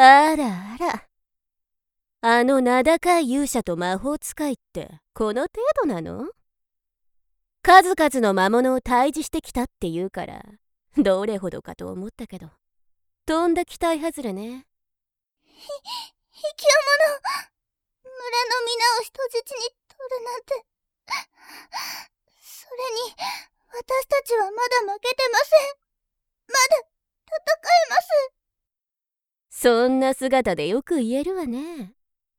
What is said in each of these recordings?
あらあら。あの名高い勇者と魔法使いってこの程度なの？数々の魔物を退治してきたって言うからどれほどかと思ったけど、とんだ期待外れね。 ひきょ者、村の皆を人質に取るなんて。それに私たちはまだ負けてません。まだ戦えます。 そんな姿でよく言えるわね。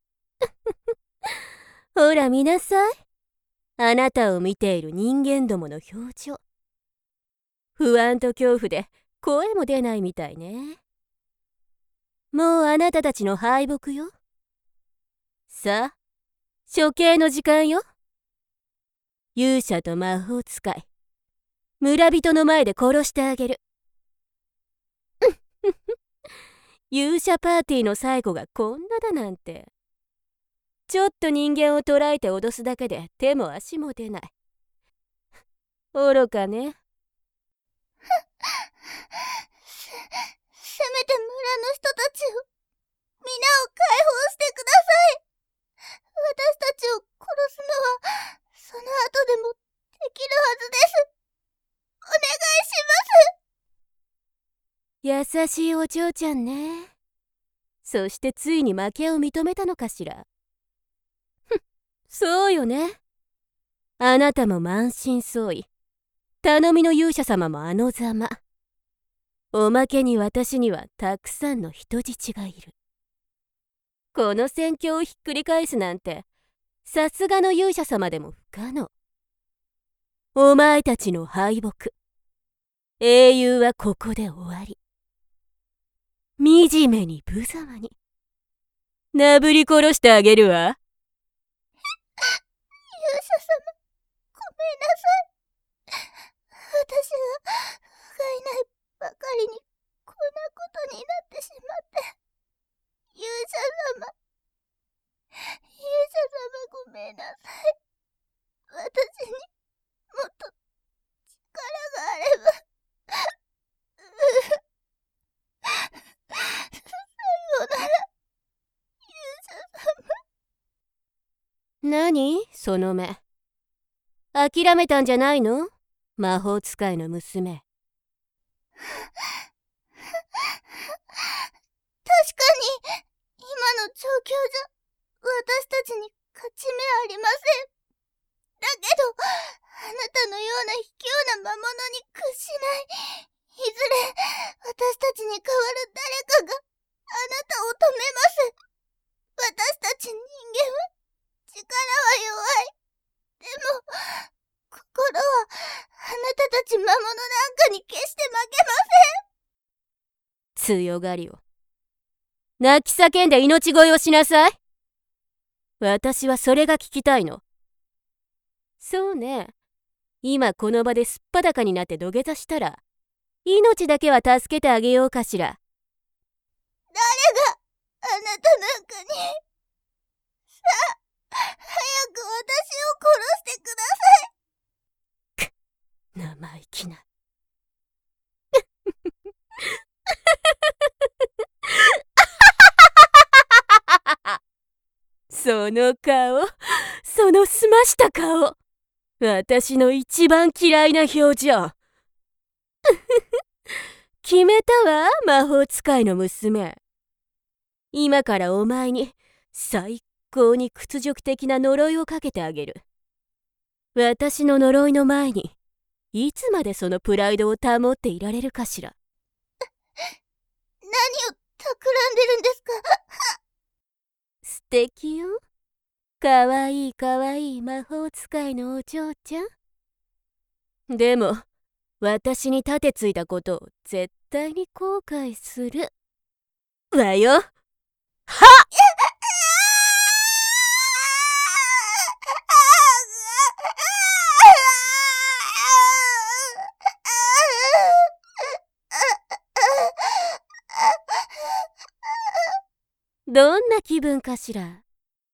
ほら見なさい。あなたを見ている人間どもの表情。不安と恐怖で声も出ないみたいね。もうあなたたちの敗北よ。さあ、処刑の時間よ。勇者と魔法使い、村人の前で殺してあげる。勇者パーティーの最後がこんなだなんて。ちょっと人間を捕らえて脅すだけで手も足も出ない。愚かね。 せめて村の人たちを、皆を解放してください。私たちを殺すのはその後でもできるはずです。お願いします。 優しいお嬢ちゃんね。そしてついに負けを認めたのかしら。そうよね。あなたも満身創痍、頼みの勇者様もあのざま。おまけに私にはたくさんの人質がいる。この戦況をひっくり返すなんて、さすがの勇者様でも不可能。お前たちの敗北、英雄はここで終わり。惨めに無様になぶり殺してあげるわ。 勇者様、ごめんなさい。私が不甲斐ないばかりにこんなことになってしまって。勇者様、ごめんなさい。私にもっと力があれば。さようなら、勇者様。 何その目。諦めたんじゃないの？魔法使いの娘。 確かに今の状況じゃ私たちに勝ち目ありません。だけどあなたのような卑怯な魔物に屈しない。いずれ私たちに代わる誰かがあなたを止めます。私たち人間は力は弱い。でも心はあなたたち魔物なんかに決して負けません。強がりを。泣き叫んで命乞いをしなさい。私はそれが聞きたいの。そうね。今この場ですっぱだかになって土下座したら、命だけは助けてあげようかしら。 誰があなたなんかに。さあ、早く私を殺してください。 生意気な。その顔、その澄ました顔。私の一番嫌いな表情。決めたわ、魔法使いの娘。今からお前に最高に屈辱的な呪いをかけてあげる。私の呪いの前にいつまでそのプライドを保っていられるかしら。 何を企んでるんですか？ 素敵よ。かわいいかわいい魔法使いのお嬢ちゃん。でも私に盾ついたことを絶対に後悔するわよ。はっどんな気分かしら。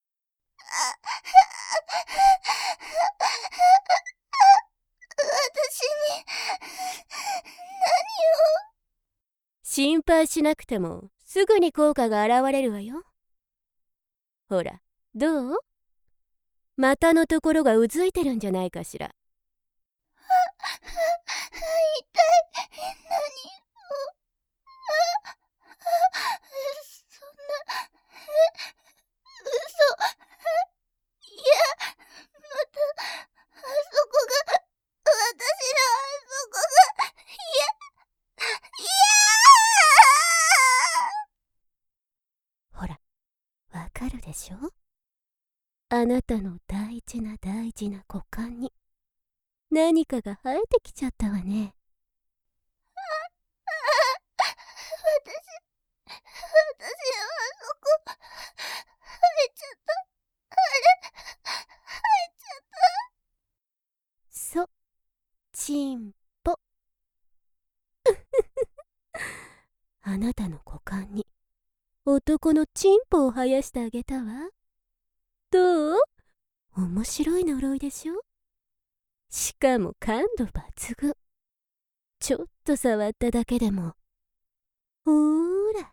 私に何を。 心配しなくてもすぐに効果が現れるわよ。ほら、どう？股のところがうずいてるんじゃないかしら。 痛い。何を。そんな。嘘。いや、また、あそこが、私のあそこが、いや、 ほら、わかるでしょ？あなたの大事な大事な股間に何かが生えてきちゃったわね。 私のあそこ、生えちゃった。あれ、生えちゃった。 そう、チンポ。あなたの股間に男のチンポを生やしてあげたわ。どう？面白い呪いでしょ？しかも感度抜群。ちょっと触っただけでも、ほーら。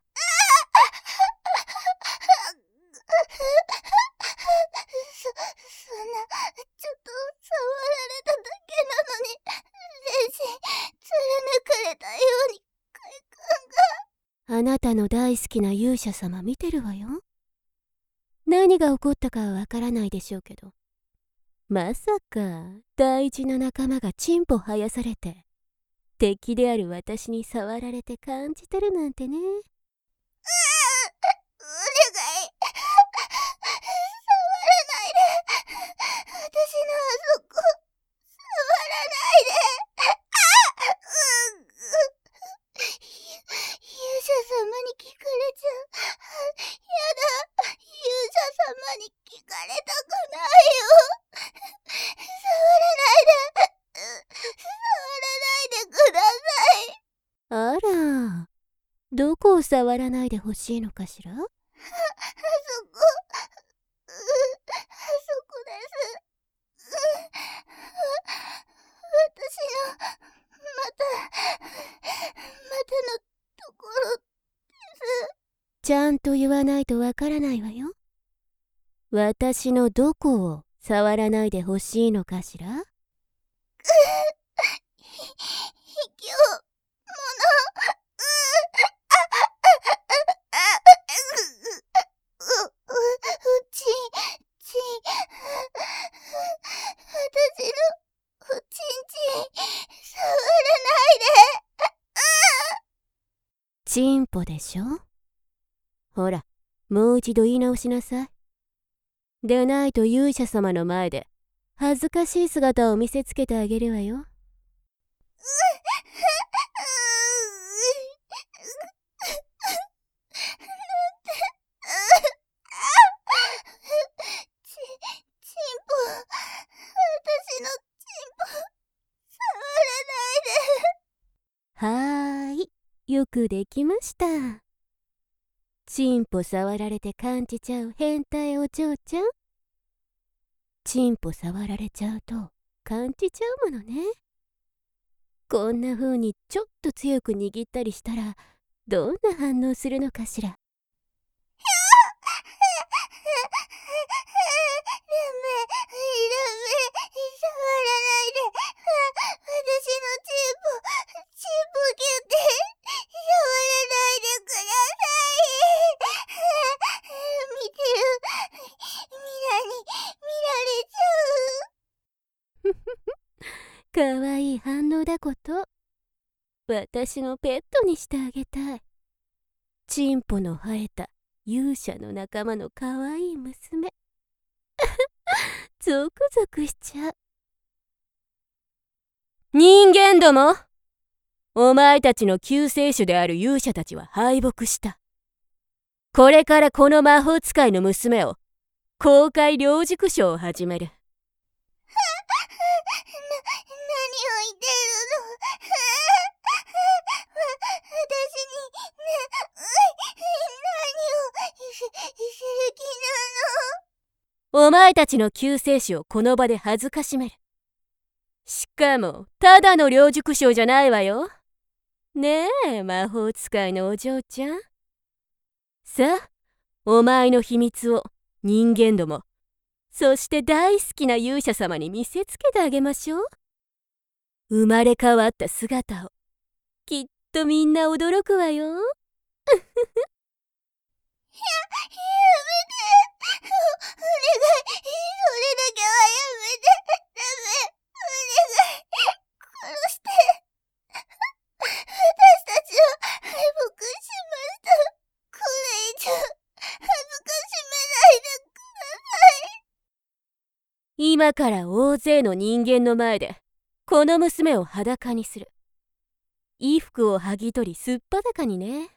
そんな、ちょっと触られただけなのに、全身貫かれたように快感が。 あなたの大好きな勇者様見てるわよ。何が起こったかはわからないでしょうけど、まさか大事な仲間がチンポ生やされて敵である私に触られて感じてるなんてね。 お願い。触らないで。私のあそこ、触らないで。勇者様に聞かれちゃう。やだ。勇者様に聞かれたくないよ。触らないで。触らないでください。 あら、どこを触らないでほしいのかしら？ あそこ、あそこです。私の、またのところです。 ちゃんと言わないとわからないわよ。私のどこを触らないでほしいのかしら？ 卑怯者。ちん、私の、おちんちん、触らないで。 チンポでしょ？ほら、もう一度言い直しなさい。でないと勇者様の前で恥ずかしい姿を見せつけてあげるわよ。 チンポ、私のチンポ、触らないで。 はーい、よくできました。チンポ触られて感じちゃう変態お嬢ちゃん。チンポ触られちゃうと感じちゃうものね。こんな風にちょっと強く握ったりしたらどんな反応するのかしら。かわいい反応だこと。私のペットにしてあげたい。チンポの生えた勇者の仲間のかわいい娘。ゾクゾクしちゃう。人間ども、お前たちの救世主である勇者たちは敗北した。これからこの魔法使いの娘を公開領熟賞を始める。 何を言ってるの。私に、何をする気お前たちの救世主をこの場で恥ずかしめる。しかもただの領熟賞じゃないわよ。ねえ、魔法使いのお嬢ちゃん。 さあ、お前の秘密を人間ども、そして大好きな勇者様に見せつけてあげましょう。生まれ変わった姿を、きっとみんな驚くわよ。 やめて。お願い。それだけはやめて。ダメ。お願い。殺して。私たちは敗北しました。これ以上、恥ずかしめないでください。 今から大勢の人間の前で、この娘を裸にする。衣服を剥ぎ取りすっぱだかにね。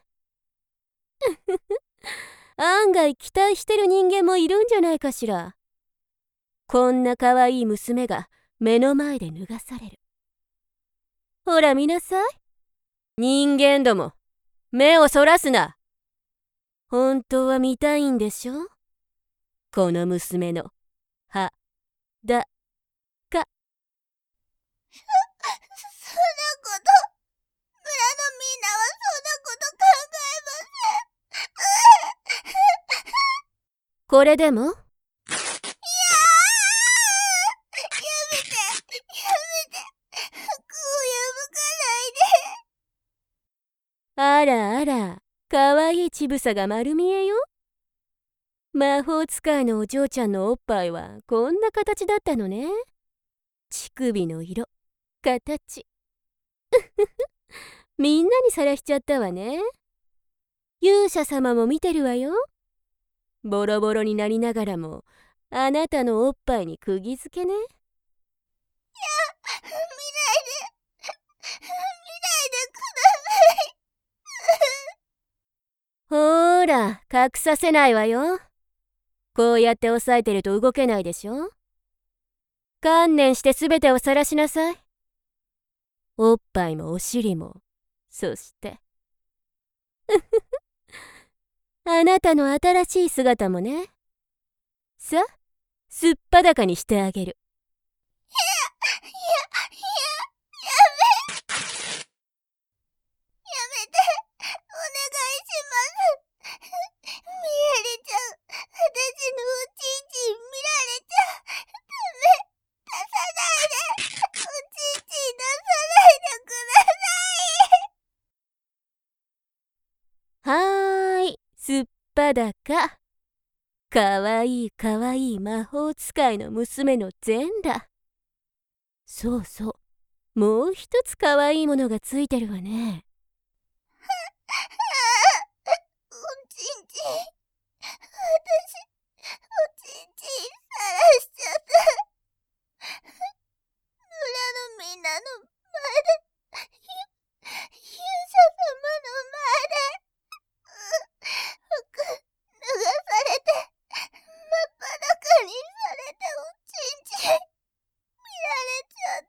案外期待してる人間もいるんじゃないかしら。こんな可愛い娘が目の前で脱がされる。ほら見なさい。人間ども、目をそらすな。本当は見たいんでしょ？この娘のはだか。 そんなこと、村のみんなはそんなこと考えません。 これでも？ やめて。服を破かないで。 あらあら、かわいいちぶさが丸見えよ。魔法使いのお嬢ちゃんのおっぱいはこんな形だったのね。乳首の色、形。みんなにさらしちゃったわね。勇者様も見てるわよ。ボロボロになりながらも、あなたのおっぱいに釘付けね。 見ないで。見ないでください。 ほーら、隠させないわよ。こうやって押さえてると動けないでしょ。観念してすべてを晒しなさい。おっぱいもお尻も、そしてあなたの新しい姿もね。さあ、すっぱだかにしてあげる。 やめて。お願いします。ミエリちゃん、私のおちんちん見られちゃダメ。出さないで。おちんちん出さないでください。 はーい、すっぱだか。かわいいかわいい魔法使いの娘の全裸。そうそう、もう一つかわいいものがついてるわね。 おちんちん。私、おちんちん晒しちゃった。村のみんなの前で、勇者様の前で、服脱がされて、真っ裸にされておちんちん見られちゃった。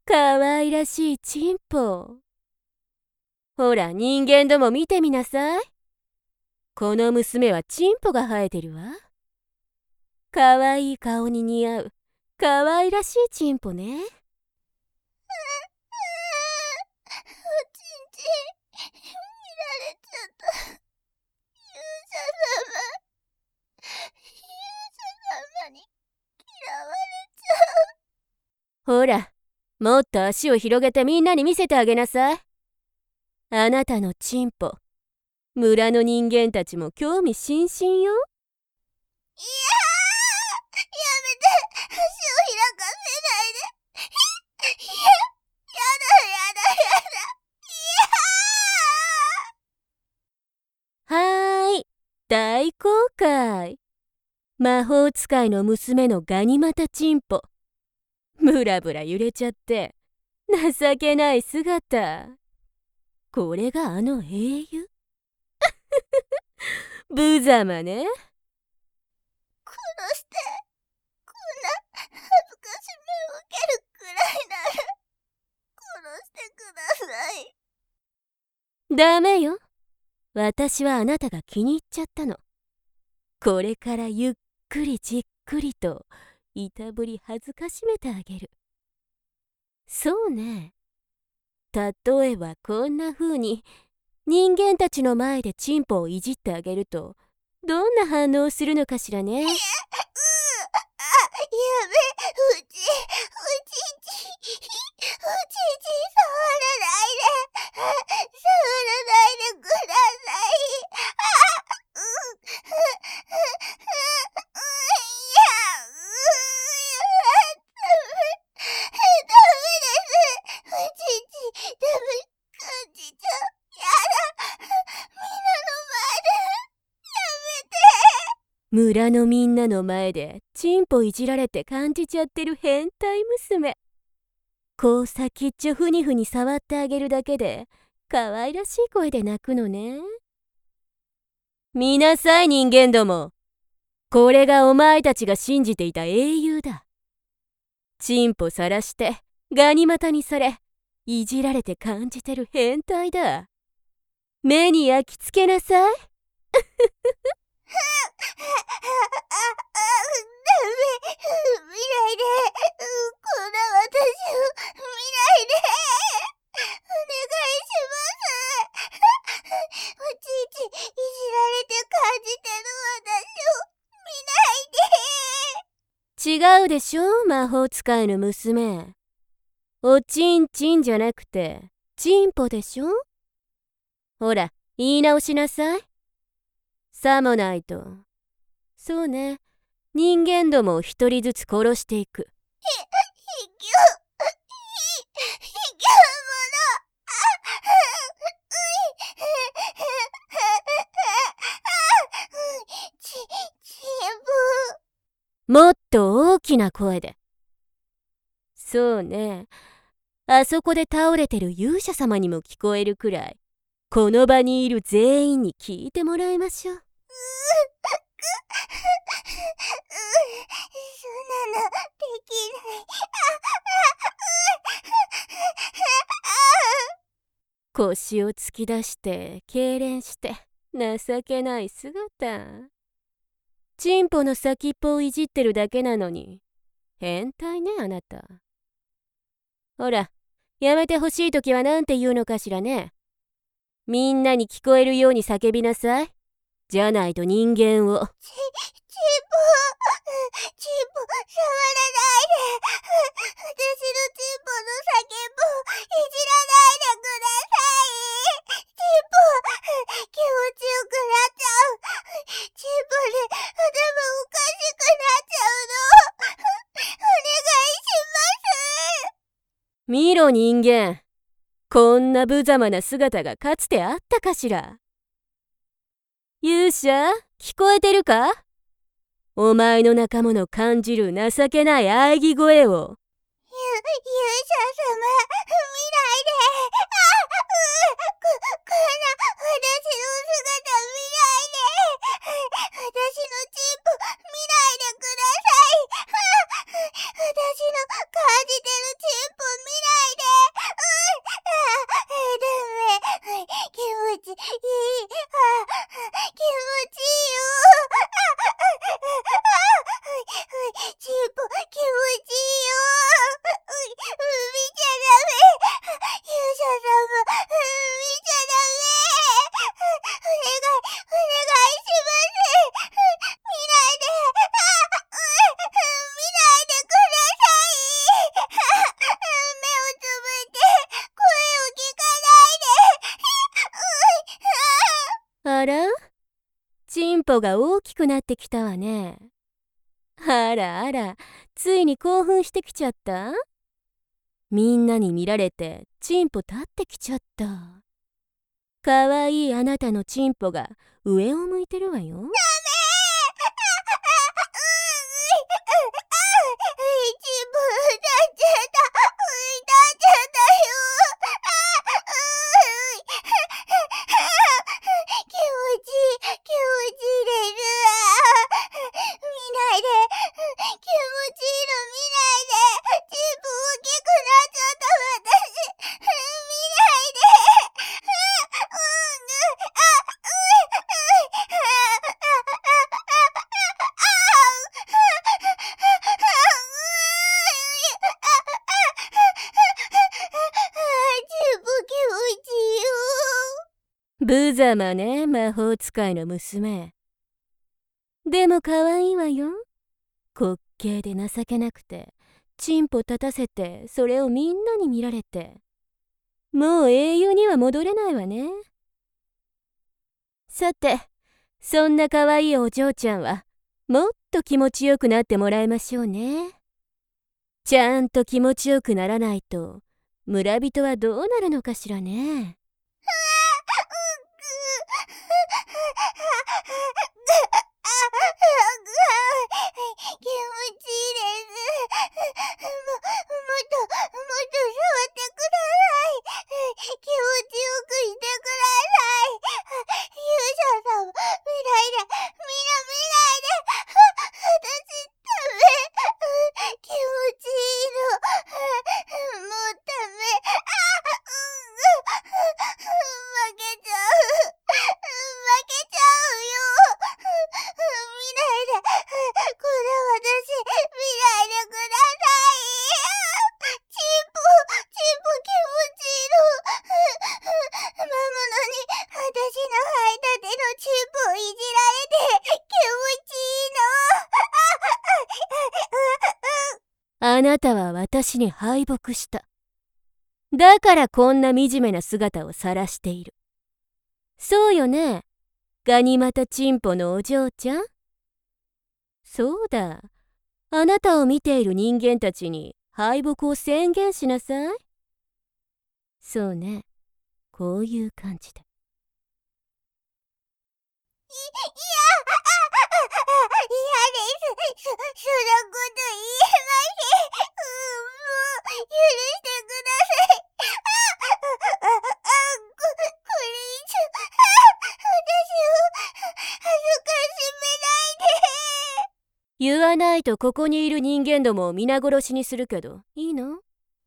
かわいらしいチンポ。ほら人間ども見てみなさい。この娘はチンポが生えてるわ。かわいい顔に似合うかわいらしいチンポね。 おちんちん見られちゃった。勇者様に嫌われちゃう。 ほら、もっと足を広げてみんなに見せてあげなさい。あなたのチンポ、村の人間たちも興味津々よ。 やめて。足を開かせないで。やだ。 はーい、大公開。魔法使いの娘のガニ股チンポ。ブラブラ揺れちゃって、情けない姿。これがあの英雄無様ね。 殺して。こんな恥ずかしめを受けるくらいなら、殺してください。 ダメよ。私はあなたが気に入っちゃったの。これからゆっくりじっくりといたぶり恥ずかしめてあげる。そうね。例えばこんな風に人間たちの前でチンポをいじってあげるとどんな反応をするのかしらね。 やめ、うち、触らないでください。 村のみんなの前でチンポいじられて感じちゃってる変態娘。こう先っちょふにふに触ってあげるだけで可愛らしい声で泣くのね。見なさい人間ども。これがお前たちが信じていた英雄だ。チンポさらしてガニ股にされいじられて感じてる変態だ。目に焼き付けなさい。 見ないで。こんな私を見ないで。お願いします。おちいちいじられて感じてる私を見ないで。 違うでしょ魔法使いの娘。おちんちんじゃなくてチンポでしょ。ほら言い直しなさい。さもないとそうね、人間どもを一人ずつ殺していく。 ひきょもの。ちんもっと大きな声で。そうね、あそこで倒れてる勇者様にも聞こえるくらいこの場にいる全員に聞いてもらいましょう。 そんなのできない。 腰を突き出して痙攣して情けない姿。チンポの先っぽをいじってるだけなのに変態ねあなた。ほらやめてほしいときはなんて言うのかしらね。みんなに聞こえるように叫びなさい。じゃないと人間を。 チンポ、触らないで。私のチンポの先っぽいじらないでください。チンポ、気持ちよくなっちゃう。チンポで頭おかしくなっちゃうの。お願いします。 見ろ人間。こんな無様な姿がかつてあったかしら。勇者、聞こえてるか？お前の仲間の感じる情けない喘ぎ声を。 勇者様、見ないで。こんな私の姿見ないで。私のチンポ見ないでください。私の感じてるチンポ見ないで。ダメ。気持ちいい。気持ちいいよ。チンポ気持ちいいよ。見ちゃダメ。勇者様、見ちゃダメ。お願いします。見ないで。見ないでください。目をつぶって声を聞かないで。 あら？チンポが大きくなってきたわね。あらあら、ついに興奮してきちゃった？みんなに見られてチンポ立ってきちゃった。かわいいあなたのチンポが上を向いてるわよ。 無様ね、魔法使いの娘。でも可愛いわよ。滑稽で情けなくて、チンポ立たせて、それをみんなに見られて。もう英雄には戻れないわね。さて、そんな可愛いお嬢ちゃんは、もっと気持ちよくなってもらいましょうね。ちゃんと気持ちよくならないと、村人はどうなるのかしらね。 気持ちいいです。もっと触ってください。気持ちよくしてください。勇者さん、見ないで、見ないで。私、ダメ。気持ちいいの。もうダメ。負けちゃう。負けちゃうよ。見ないで。これ私、見ないでください。チンポ気持ちいいの。魔物に私の履いたてのチンポをいじられて気持ちいいの。 あなたは私に敗北した。だからこんな惨めな姿を晒している。そうよね、ガニ股チンポのお嬢ちゃん。そうだ、あなたを見ている人間たちに敗北を宣言しなさい。そうね、こういう感じで。 嫌です。そんなこと言えません。もう、許してください。これ以上、私を恥ずかしめないで。 言わないとここにいる人間どもを皆殺しにするけど、いいの？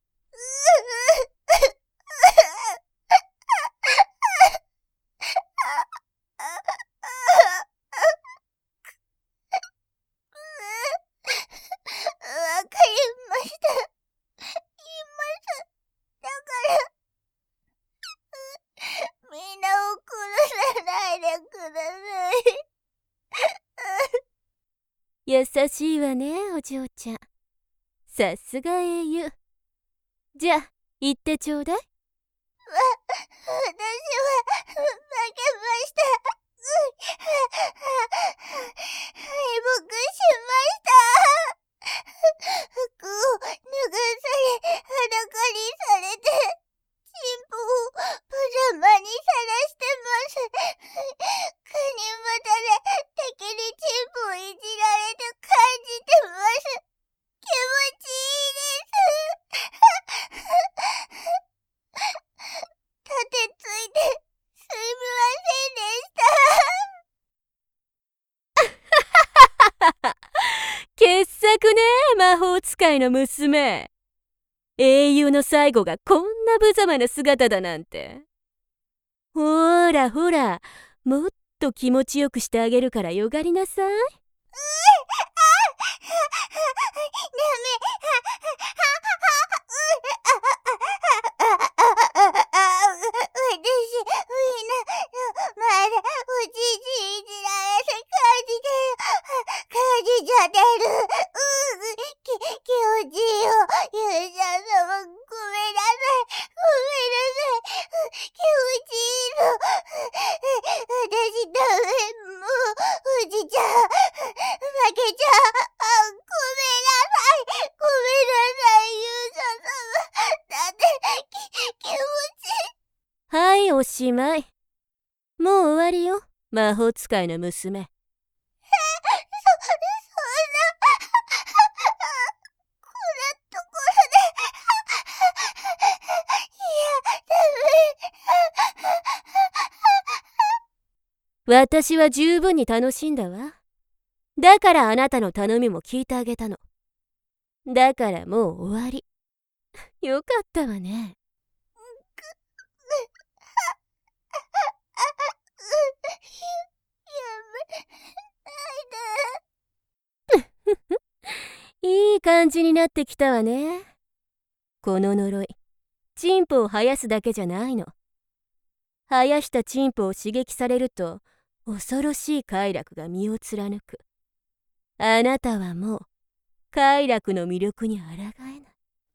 わかりました。言います。だから、みんなを殺さないでください。 優しいわね、お嬢ちゃん。さすが英雄。じゃあ、言ってちょうだい。 私は負けました。敗北しました。服を脱がされ、裸にされて、チンポをパジャマにさらしてます。カニ股で敵にチンポをいじられて感じてます。気持ちいいです。盾ついてすみませんでした。 傑作ね、魔法使いの娘。英雄の最後がこんな無様な姿だなんて。ほらほら、もっと気持ちよくしてあげるからよがりなさい。 ダメ。私、みんな、まだおじいじいじられて感じてる。感じちゃってる。気持ちいいよ。勇者様、ごめんなさい。ごめんなさい。気持ちいいの。私ダメ。もう、おじちゃん。負けちゃう。ごめんなさい。ごめんなさい、勇者様。だって、気持ちいい。 はい、おしまい。もう終わりよ、魔法使いの娘。 そんな。こんなところで。いや、ダメ。 私は十分に楽しんだわ。だからあなたの頼みも聞いてあげたの。だからもう終わり。よかったわね。いい感じになってきたわね。この呪い、チンポを生やすだけじゃないの。 生やしたチンポを刺激されると恐ろしい快楽が身を貫く。あなたはもう快楽の魅力に抗えない。 何言って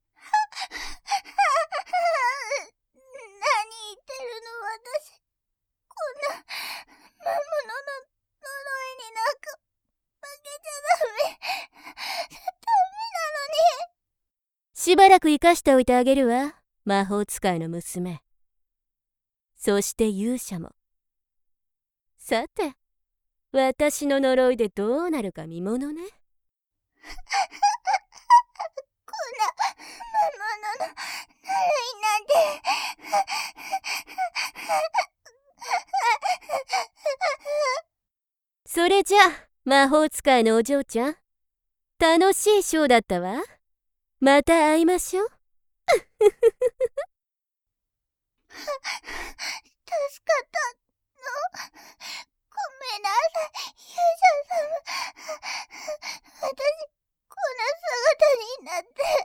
るの私。こんな魔物の呪いになんか負けちゃダメ。ダメなのに。 しばらく生かしておいてあげるわ、魔法使いの娘。そして勇者も。さて、私の呪いでどうなるか見ものね。 こんな魔物の呪いなんて。 それじゃあ、魔法使いのお嬢ちゃん、楽しいショーだったわ。また会いましょう。 助かったの。ごめんなさい、勇者様。私、こんな姿になって。